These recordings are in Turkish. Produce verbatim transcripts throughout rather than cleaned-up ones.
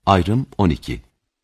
Ayrım on iki.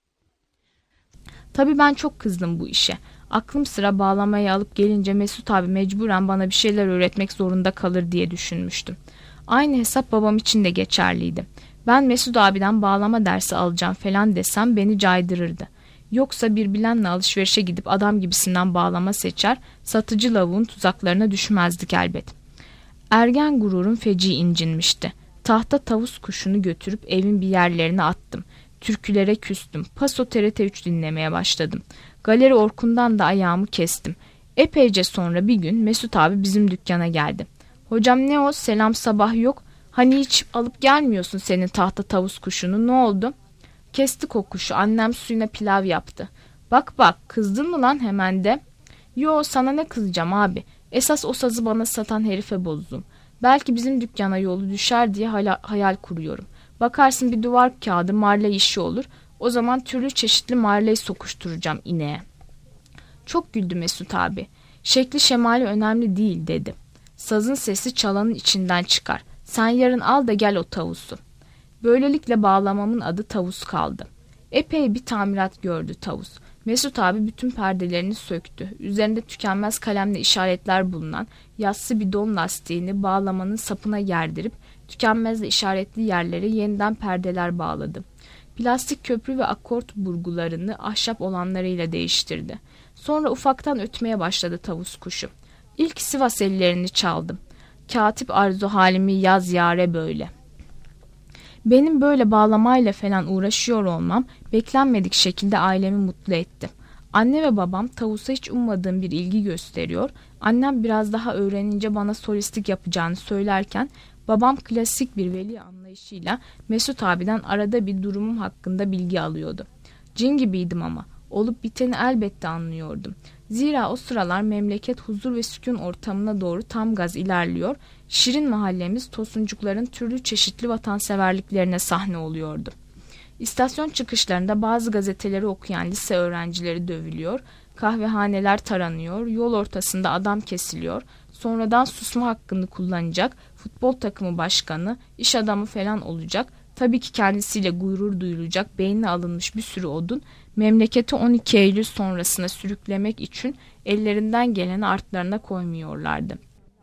Tabii ben çok kızdım bu işe. Aklım sıra bağlamayı alıp gelince Mesut abi mecburen bana bir şeyler öğretmek zorunda kalır diye düşünmüştüm. Aynı hesap babam için de geçerliydi. Ben Mesut abiden bağlama dersi alacağım falan desem beni caydırırdı. Yoksa bir bilenle alışverişe gidip adam gibisinden bağlama seçer, satıcı lavuğun tuzaklarına düşmezdik elbet. Ergen gururum feci incinmişti. Tahta tavus kuşunu götürüp evin bir yerlerine attım. Türkülere küstüm. Paso T R T üç dinlemeye başladım. Galeri Orkun'dan da ayağımı kestim. Epeyce sonra bir gün Mesut abi bizim dükkana geldi. Hocam ne o, selam sabah yok. Hani hiç alıp gelmiyorsun senin tahta tavus kuşunu, ne oldu? Kestik o kuşu, annem suyuna pilav yaptı. Bak bak, kızdın mı lan hemen de? Yo, sana ne kızacağım abi. Esas o sazı bana satan herife bozdum. Belki bizim dükkana yolu düşer diye hala, hayal kuruyorum. Bakarsın bir duvar kağıdı marley işi olur. O zaman türlü çeşitli marley sokuşturacağım ineğe. Çok güldü Mesut abi. Şekli şemali önemli değil dedi. Sazın sesi çalanın içinden çıkar. Sen yarın al da gel o tavusu. Böylelikle bağlamamın adı tavus kaldı. Epey bir tamirat gördü tavus. Mesut abi bütün perdelerini söktü. Üzerinde tükenmez kalemle işaretler bulunan yassı bidon lastiğini bağlamanın sapına gerdirip tükenmezle işaretli yerlere yeniden perdeler bağladı. Plastik köprü ve akort burgularını ahşap olanlarıyla değiştirdi. Sonra ufaktan ötmeye başladı tavus kuşu. İlk Sivas ellerini çaldım. Katip arzu halimi yaz yare böyle. Benim böyle bağlamayla falan uğraşıyor olmam beklenmedik şekilde ailemi mutlu etti. Anne ve babam tavusa hiç ummadığım bir ilgi gösteriyor. Annem biraz daha öğrenince bana solistlik yapacağını söylerken babam klasik bir veli anlayışıyla Mesut abiden arada bir durumum hakkında bilgi alıyordu. Cin gibiydim ama olup biteni elbette anlıyordum. Zira o sıralar memleket huzur ve sükun ortamına doğru tam gaz ilerliyor, şirin mahallemiz tosuncukların türlü çeşitli vatanseverliklerine sahne oluyordu. İstasyon çıkışlarında bazı gazeteleri okuyan lise öğrencileri dövülüyor, kahvehaneler taranıyor, yol ortasında adam kesiliyor, sonradan susma hakkını kullanacak, futbol takımı başkanı, iş adamı falan olacak, tabii ki kendisiyle gurur duyulacak beynine alınmış bir sürü odun, memleketi on iki Eylül sonrasına sürüklemek için ellerinden geleni artlarına koymuyorlardı.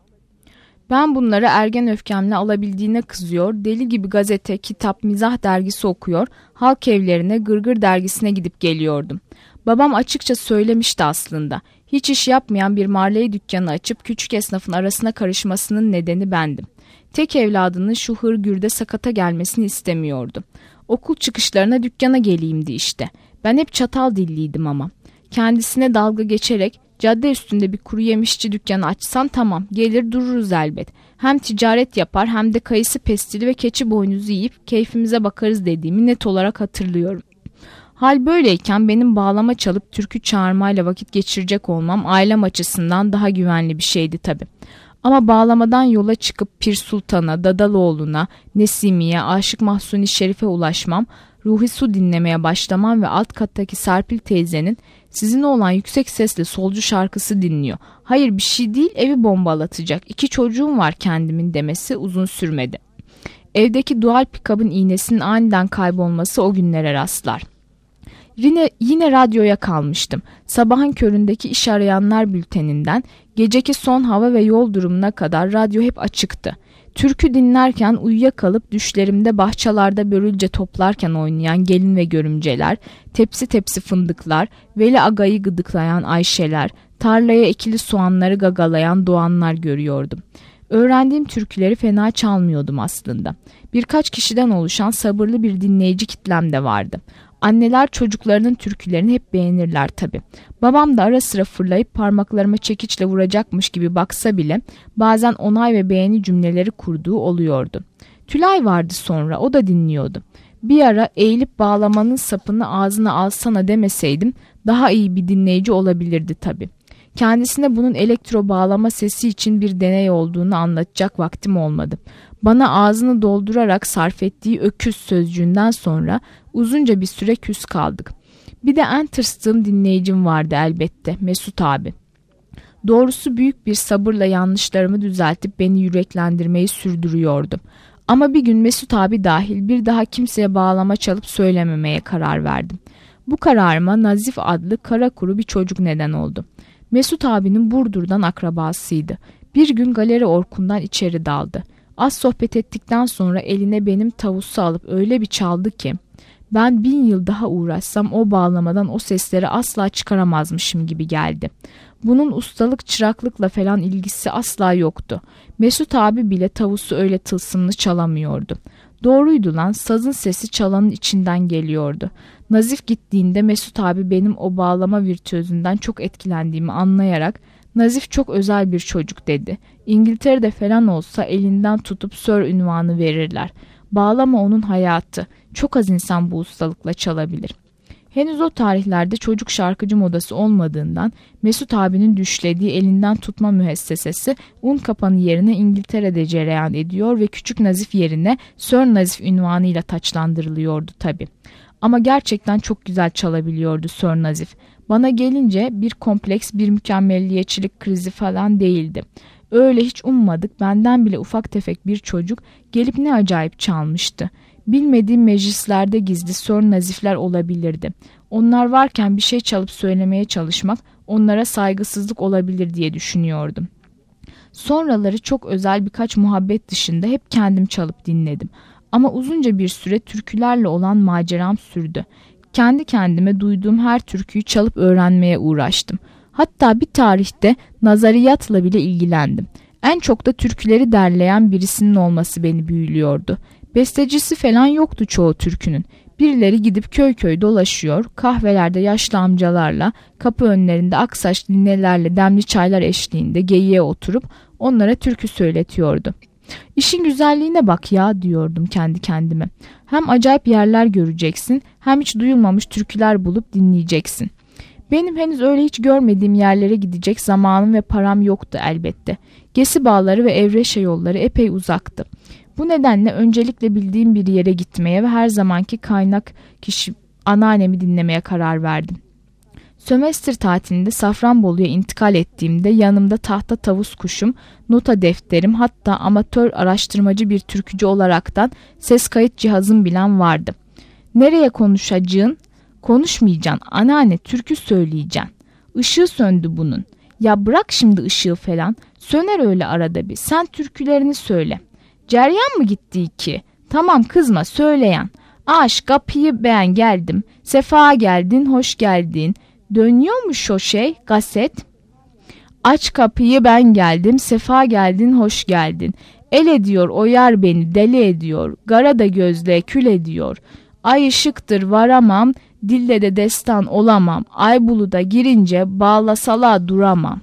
Ben bunları ergen öfkemle alabildiğine kızıyor, deli gibi gazete, kitap, mizah dergisi okuyor, halk evlerine, Gırgır dergisine gidip geliyordum. Babam açıkça söylemişti aslında. Hiç iş yapmayan bir marley dükkanı açıp küçük esnafın arasına karışmasının nedeni bendim. Tek evladının şu hırgürde sakata gelmesini istemiyordu. Okul çıkışlarına dükkana geleyimdi işte. Ben hep çatal dilliydim ama. Kendisine dalga geçerek cadde üstünde bir kuru yemişçi dükkanı açsan tamam, gelir dururuz elbet. Hem ticaret yapar hem de kayısı pestili ve keçi boynuzu yiyip keyfimize bakarız dediğimi net olarak hatırlıyorum. Hal böyleyken benim bağlama çalıp türkü çağırmayla vakit geçirecek olmam ailem açısından daha güvenli bir şeydi tabii. Ama bağlamadan yola çıkıp Pir Sultan'a, Dadaloğlu'na, Nesimi'ye, Aşık Mahsuni Şerif'e ulaşmam, Ruhi Su dinlemeye başlamam ve alt kattaki Serpil teyzenin sizin oğlan yüksek sesle solcu şarkısı dinliyor. Hayır bir şey değil, evi bombalatacak. İki çocuğum var kendimin demesi uzun sürmedi. Evdeki dual pikabın iğnesinin aniden kaybolması o günlere rastlar. Yine, yine radyoya kalmıştım. Sabahın köründeki iş arayanlar bülteninden geceki son hava ve yol durumuna kadar radyo hep açıktı. Türkü dinlerken uyuyakalıp düşlerimde bahçelerde börülce toplarken oynayan gelin ve görümceler, tepsi tepsi fındıklar, Veli Aga'yı gıdıklayan Ayşeler, tarlaya ekili soğanları gagalayan Doğanlar görüyordum. Öğrendiğim türküleri fena çalmıyordum aslında. Birkaç kişiden oluşan sabırlı bir dinleyici kitlem de vardı. Anneler çocuklarının türkülerini hep beğenirler tabii. Babam da ara sıra fırlayıp parmaklarıma çekiçle vuracakmış gibi baksa bile bazen onay ve beğeni cümleleri kurduğu oluyordu. Tülay vardı sonra, o da dinliyordu. Bir ara eğilip bağlamanın sapını ağzına alsana demeseydim daha iyi bir dinleyici olabilirdi tabii. Kendisine bunun elektro bağlama sesi için bir deney olduğunu anlatacak vaktim olmadı. Bana ağzını doldurarak sarf ettiği öküz sözcüğünden sonra uzunca bir süre küs kaldık. Bir de en tırstığım dinleyicim vardı elbette, Mesut abi. Doğrusu büyük bir sabırla yanlışlarımı düzeltip beni yüreklendirmeyi sürdürüyordu. Ama bir gün Mesut abi dahil bir daha kimseye bağlama çalıp söylememeye karar verdim. Bu kararıma Nazif adlı kara kuru bir çocuk neden oldu. Mesut abinin Burdur'dan akrabasıydı. Bir gün Galeri Orkun'dan içeri daldı. Az sohbet ettikten sonra eline benim tavusu alıp öyle bir çaldı ki ben bin yıl daha uğraşsam o bağlamadan o sesleri asla çıkaramazmışım gibi geldi. Bunun ustalık çıraklıkla falan ilgisi asla yoktu. Mesut abi bile tavusu öyle tılsımlı çalamıyordu. Doğruydu lan, sazın sesi çalanın içinden geliyordu. Nazif gittiğinde Mesut abi benim o bağlama virtüözünden çok etkilendiğimi anlayarak Nazif çok özel bir çocuk dedi. İngiltere'de falan olsa elinden tutup Sir ünvanı verirler. Bağlama onun hayatı. Çok az insan bu ustalıkla çalabilir. Henüz o tarihlerde çocuk şarkıcı modası olmadığından Mesut abinin düşlediği elinden tutma müessesesi Unkapanı yerine İngiltere'de cereyan ediyor ve Küçük Nazif yerine Sir Nazif ünvanıyla taçlandırılıyordu tabii. Ama gerçekten çok güzel çalabiliyordu Sir Nazif. Bana gelince bir kompleks, bir mükemmelliyetçilik krizi falan değildi. Öyle hiç ummadık, benden bile ufak tefek bir çocuk gelip ne acayip çalmıştı. Bilmediğim meclislerde gizli Sir Nazifler olabilirdi. Onlar varken bir şey çalıp söylemeye çalışmak onlara saygısızlık olabilir diye düşünüyordum. Sonraları çok özel birkaç muhabbet dışında hep kendim çalıp dinledim. Ama uzunca bir süre türkülerle olan maceram sürdü. Kendi kendime duyduğum her türküyü çalıp öğrenmeye uğraştım. Hatta bir tarihte nazariyatla bile ilgilendim. En çok da türküleri derleyen birisinin olması beni büyülüyordu. Bestecisi falan yoktu çoğu türkünün. Birileri gidip köy köy dolaşıyor, kahvelerde yaşlı amcalarla, kapı önlerinde aksaçlı ninelerle demli çaylar eşliğinde geyiğe oturup onlara türkü söyletiyordu. İşin güzelliğine bak ya diyordum kendi kendime. Hem acayip yerler göreceksin, hem hiç duyulmamış türküler bulup dinleyeceksin. Benim henüz öyle hiç görmediğim yerlere gidecek zamanım ve param yoktu elbette. Gesi Bağları ve Evreşe yolları epey uzaktı. Bu nedenle öncelikle bildiğim bir yere gitmeye ve her zamanki kaynak kişi anneannemi dinlemeye karar verdim. Sömestr tatilinde Safranbolu'ya intikal ettiğimde yanımda tahta tavus kuşum, nota defterim, hatta amatör araştırmacı bir türkücü olaraktan ses kayıt cihazım bilen vardı. Nereye konuşacağın? Konuşmayacaksın anneanne, türkü söyleyeceksin. Işığı söndü bunun. Ya bırak şimdi ışığı falan, söner öyle arada bir, sen türkülerini söyle. Ceryan mı gitti ki? Tamam kızma, söyleyen. Aş kapıyı ben geldim, sefa geldin, hoş geldin. Dönüyormuş o şey, kaset. Aç kapıyı ben geldim, sefa geldin, hoş geldin. El ediyor o yar beni, deli ediyor. Gara da gözle kül ediyor. Ay ışıktır varamam, dille de destan olamam. Aybulu'da girince bağlasala duramam.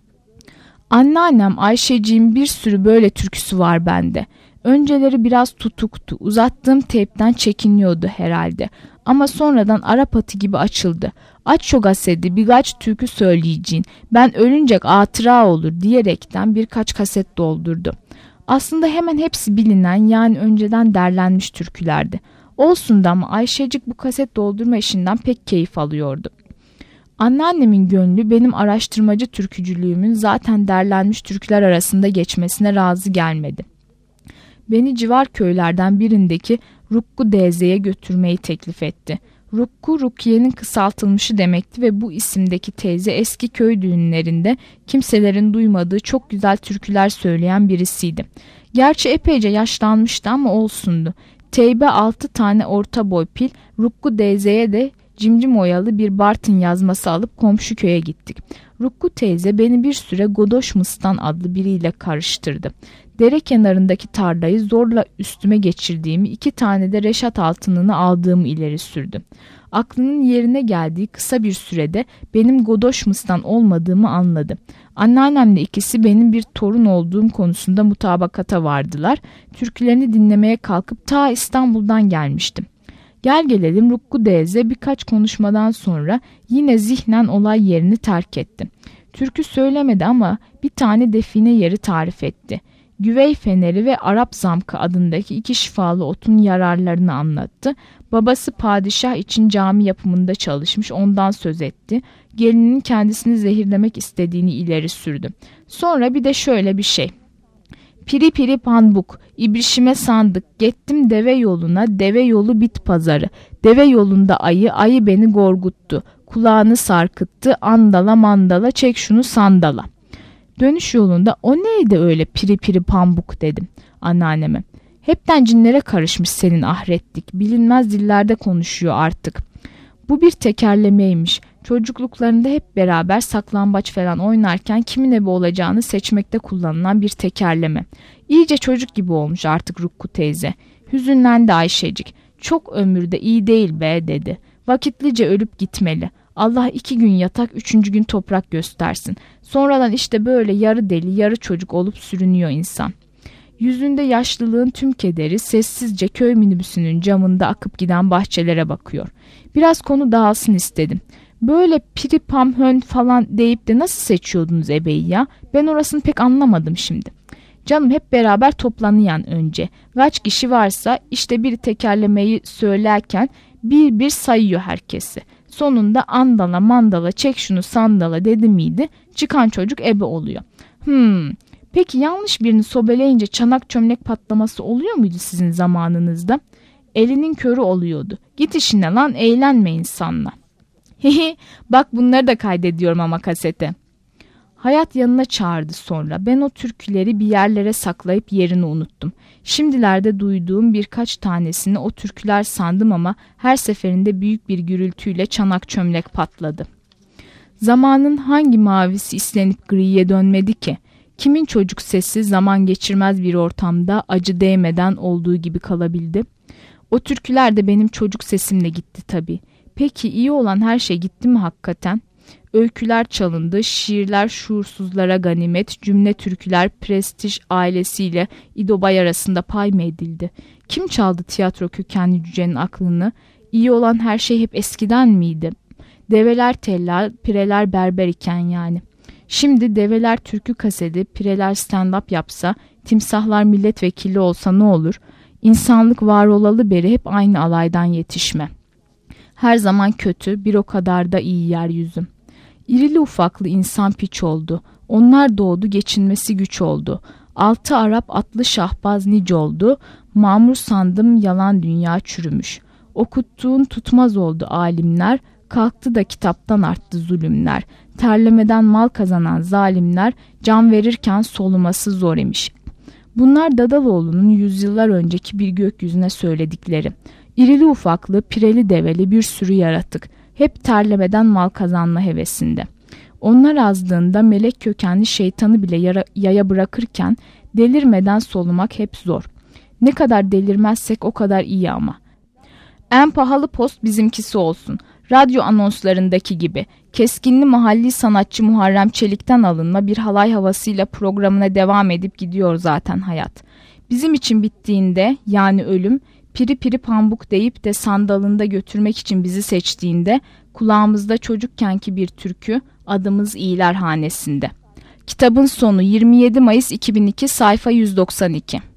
Anneannem Ayşeciğim bir sürü böyle türküsü var bende. Önceleri biraz tutuktu. Uzattığım teypten çekiniyordu herhalde. Ama sonradan Arap atı gibi açıldı. Aç şu kaseti, birkaç türkü söyleyeceğin. Ben ölünce hatıra olur diyerekten birkaç kaset doldurdu. Aslında hemen hepsi bilinen, yani önceden derlenmiş türkülerdi. Olsun da ama Ayşecik bu kaset doldurma işinden pek keyif alıyordu. Anneannemin gönlü benim araştırmacı türkücülüğümün zaten derlenmiş türküler arasında geçmesine razı gelmedi. Beni civar köylerden birindeki Rukku Deze'ye götürmeyi teklif etti. Rukku, Rukiye'nin kısaltılmışı demekti ve bu isimdeki teyze eski köy düğünlerinde kimselerin duymadığı çok güzel türküler söyleyen birisiydi. Gerçi epeyce yaşlanmıştı ama olsundu. Teybe altı tane orta boy pil, Rukku Deze'ye de cimcim oyalı bir Bartın yazması alıp komşu köye gittik. Rukku teyze beni bir süre Godoş Mıstan adlı biriyle karıştırdı. Dere kenarındaki tarlayı zorla üstüme geçirdiğimi, iki tane de reşat altınını aldığımı ileri sürdü. Aklının yerine geldiği kısa bir sürede benim Godoş Mıstan olmadığımı anladı. Anneannemle ikisi benim bir torun olduğum konusunda mutabakata vardılar. Türkülerini dinlemeye kalkıp ta İstanbul'dan gelmiştim. Gel gelelim Rukku Deze birkaç konuşmadan sonra yine zihnen olay yerini terk etti. Türkü söylemedi ama bir tane define yeri tarif etti. Güvey feneri ve Arap zamkı adındaki iki şifalı otun yararlarını anlattı. Babası padişah için cami yapımında çalışmış, ondan söz etti. Gelinin kendisini zehirlemek istediğini ileri sürdü. Sonra bir de şöyle bir şey. Piri piri pambuk, ibrişime sandık, gittim deve yoluna, deve yolu bit pazarı. Deve yolunda ayı, ayı beni gorguttu. Kulağını sarkıttı, andala mandala, çek şunu sandala. Dönüş yolunda o neydi öyle piri piri pambuk dedim anneanneme. Hepten cinlere karışmış senin ahretlik, bilinmez dillerde konuşuyor artık. Bu bir tekerlemeymiş. Çocukluklarında hep beraber saklambaç falan oynarken kimin ebe olacağını seçmekte kullanılan bir tekerleme. İyice çocuk gibi olmuş artık Rukku teyze. Hüzünlendi Ayşecik. Çok ömürde iyi değil be dedi. Vakitlice ölüp gitmeli. Allah iki gün yatak, üçüncü gün toprak göstersin. Sonradan işte böyle yarı deli, yarı çocuk olup sürünüyor insan. Yüzünde yaşlılığın tüm kederi sessizce köy minibüsünün camında akıp giden bahçelere bakıyor. Biraz konu dağılsın istedim. Böyle piri pam hön falan deyip de nasıl seçiyordunuz ebeyi ya? Ben orasını pek anlamadım şimdi. Canım hep beraber toplanıyan önce. Kaç kişi varsa işte bir tekerlemeyi söylerken bir bir sayıyor herkesi. Sonunda andala mandala çek şunu sandala dedi miydi çıkan çocuk ebe oluyor. Hmm. Peki yanlış birini sobeleyince çanak çömlek patlaması oluyor muydu sizin zamanınızda? Elinin körü oluyordu. Git işine lan, eğlenme insanla. Hihi, bak bunları da kaydediyorum ama kasete. Hayat yanına çağırdı sonra. Ben o türküleri bir yerlere saklayıp yerini unuttum. Şimdilerde duyduğum birkaç tanesini o türküler sandım ama her seferinde büyük bir gürültüyle çanak çömlek patladı. Zamanın hangi mavisi islenip griye dönmedi ki? Kimin çocuk sesi zaman geçirmez bir ortamda acı değmeden olduğu gibi kalabildi? O türküler de benim çocuk sesimle gitti tabii. Peki iyi olan her şey gitti mi hakikaten? Öyküler çalındı, şiirler şuursuzlara ganimet, cümle türküler prestij ailesiyle İdobay arasında pay mı edildi? Kim çaldı tiyatro kökenli cücenin aklını? İyi olan her şey hep eskiden miydi? Develer tellal, pireler berber iken yani. Şimdi develer türkü kaseti, pireler stand-up yapsa, timsahlar milletvekili olsa ne olur? İnsanlık var olalı beri hep aynı alaydan yetişme. Her zaman kötü, bir o kadar da iyi yeryüzüm. İrili ufaklı insan piç oldu. Onlar doğdu, geçinmesi güç oldu. Altı Arap atlı şahbaz nice oldu. Mamur sandım yalan dünya çürümüş. Okuttuğun tutmaz oldu alimler. Kalktı da kitaptan arttı zulümler. Terlemeden mal kazanan zalimler can verirken soluması zor imiş. Bunlar Dadaloğlu'nun yüzyıllar önceki bir gökyüzüne söyledikleri. İrili ufaklı, pireli develi bir sürü yaratık. Hep terlemeden mal kazanma hevesinde. Onlar azdığında melek kökenli şeytanı bile yara, yaya bırakırken delirmeden solumak hep zor. Ne kadar delirmezsek o kadar iyi ama. En pahalı post bizimkisi olsun. Radyo anonslarındaki gibi. Keskinli mahalli sanatçı Muharrem Çelik'ten alınma bir halay havasıyla programına devam edip gidiyor zaten hayat. Bizim için bittiğinde yani ölüm, piri piri pambuk deyip de sandalında götürmek için bizi seçtiğinde kulağımızda çocukkenki bir türkü, adımız iyiler hanesinde. Kitabın sonu yirmi yedi Mayıs iki bin iki sayfa yüz doksan iki.